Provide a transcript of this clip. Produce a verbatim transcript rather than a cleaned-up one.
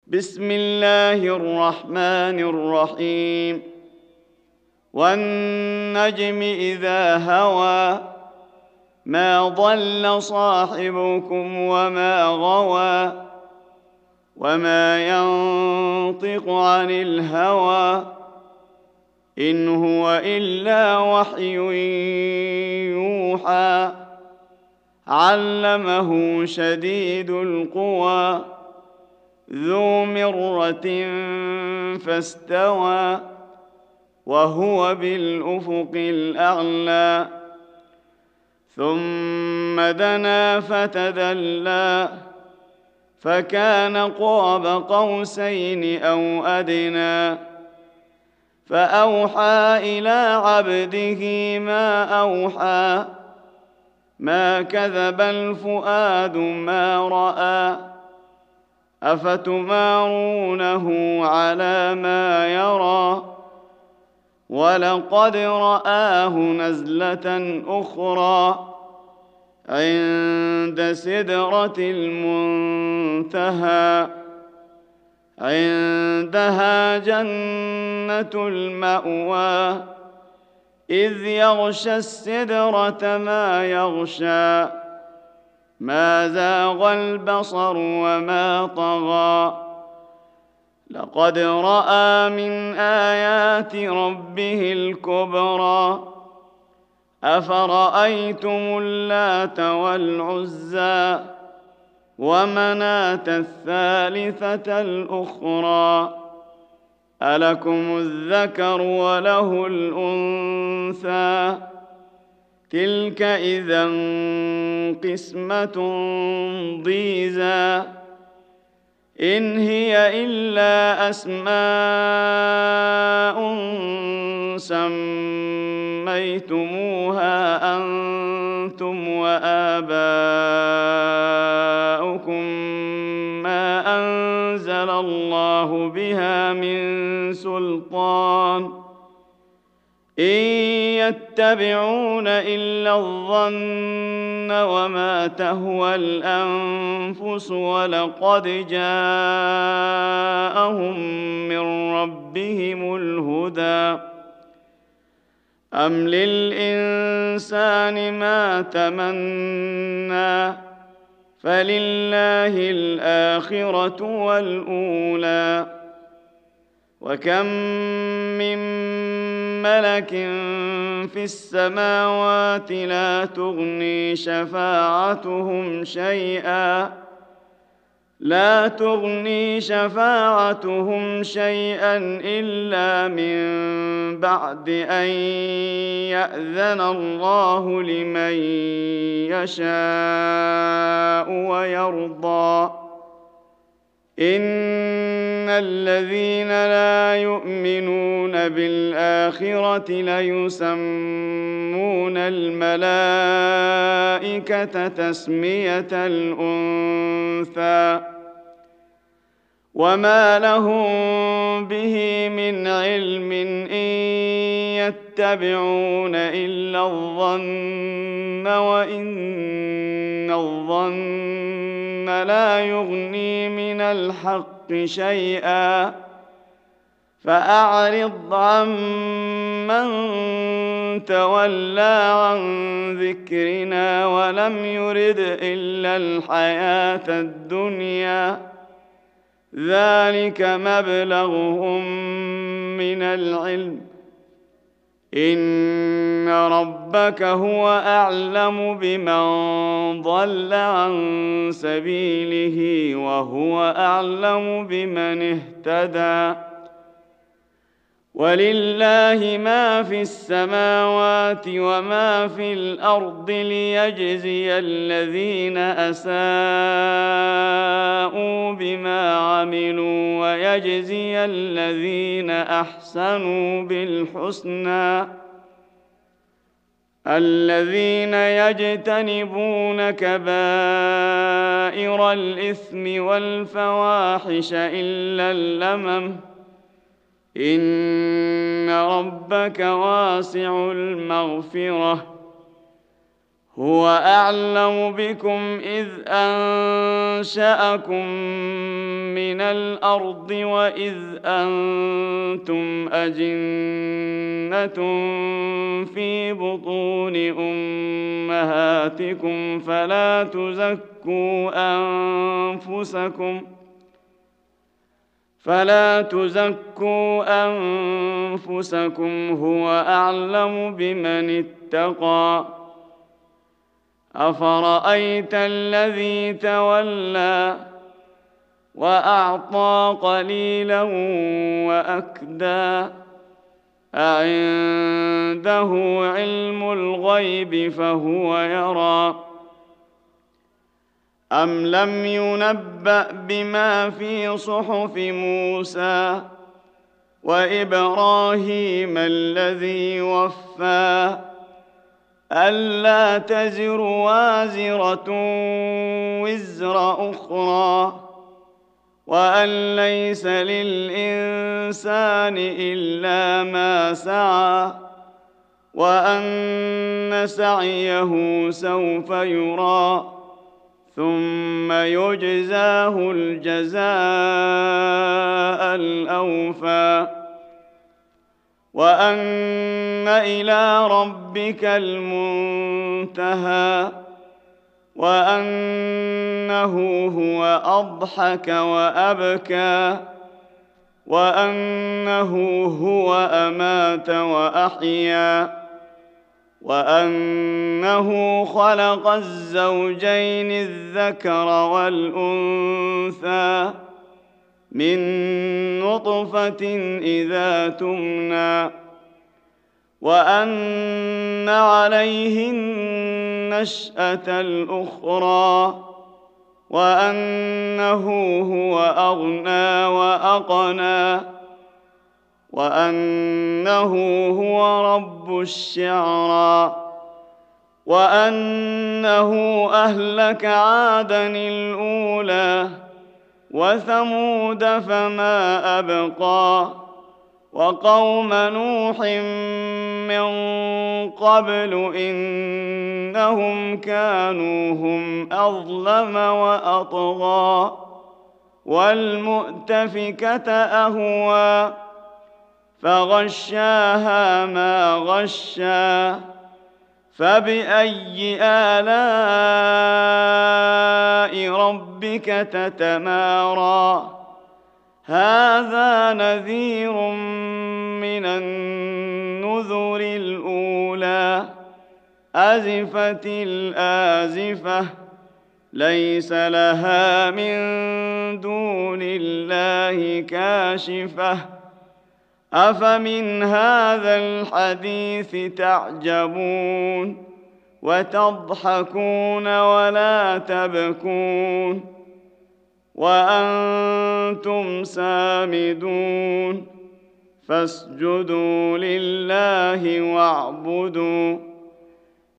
بسم الله الرحمن الرحيم والنجم إذا هوى ما ضل صاحبكم وما غوى وما ينطق عن الهوى إن هو إلا وحي يوحى علمه شديد القوى ذو مرة فاستوى وهو بالأفق الأعلى ثم دنا فتدلى فكان قاب قوسين أو أدنى فأوحى إلى عبده ما أوحى ما كذب الفؤاد ما رأى أفتمارونه على ما يرى ولقد رآه نزلة أخرى عند سدرة المنتهى عندها جنة المأوى إذ يغشى السدرة ما يغشى ما زاغ البصر وما طغى لقد رأى من آيات ربه الكبرى أفرأيتم اللات والعزى ومناة الثالثة الأخرى ألكم الذكر وله الأنثى تلك إذا قسمة ضيزى إن هي إلا أسماء سميتموها أنتم وآباؤكم ما أنزل الله بها من سلطان إن يتبعون إلا الظن وما تهوى الأنفس ولقد جاءهم من ربهم الهدى أم للإنسان ما تمنى فلله الآخرة والأولى وكم من ملك في السماوات لا تغني شفاعتهم شيئا لا تغني شفاعتهم شيئا إلا من بعد أن يأذن الله لمن يشاء ويرضى إن الذين لا يؤمنون بالآخرة ليسمون الملائكة تسمية الأنثى وما لهم به من علم إن يتبعون إلا الظن وإن الظن لا يغني من الحق شيئا فأعرض عمن تولى عن ذكرنا ولم يرد إلا الحياة الدنيا ذلك مبلغهم من العلم إن ربك هو أعلم بمن ضل عن سبيله وهو أعلم بمن اهتدى ولله ما في السماوات وما في الأرض ليجزي الذين أساءوا بما عملوا ويجزي الذين أحسنوا بالحسنى الذين يجتنبون كبائر الإثم والفواحش إلا اللمم إن ربك واسع المغفرة هو أعلم بكم إذ أنشأكم من الأرض وإذ أنتم أجنة في بطون أمهاتكم فلا تزكوا أنفسكم فلا تزكوا أنفسكم هو أعلم بمن اتقى. أفرأيت الذي تولى وأعطى قليلا وأكدى أعنده علم الغيب فهو يرى أم لم ينبأ بما في صحف موسى وإبراهيم الذي وفى ألا تزر وازرة وزر أخرى وأن ليس للإنسان إلا ما سعى وأن سعيه سوف يرى ثم يجزاه الجزاء الأوفى وأن إلى ربك المنتهى وأنه هو أضحك وأبكى وأنه هو أمات وأحيا وأنه خلق الزوجين الذكر والأنثى من نطفة إذا تمنى وأن عليه النشأة الأخرى وأنه هو أغنى وأقنى وأنه هو رب الشعرى وأنه أهلك عادا الأولى وثمود فما أبقى وقوم نوح من قبل إنهم كانوا هم أظلم وأطغى والمؤتفكة أهوى فغشاها ما غشى فبأي آلاء ربك تتمارى هذا نذير من النذر الأولى أزفت الآزفة ليس لها من دون الله كاشفة أفمن هذا الحديث تعجبون وتضحكون ولا تبكون وأنتم سامدون فاسجدوا لله واعبدوا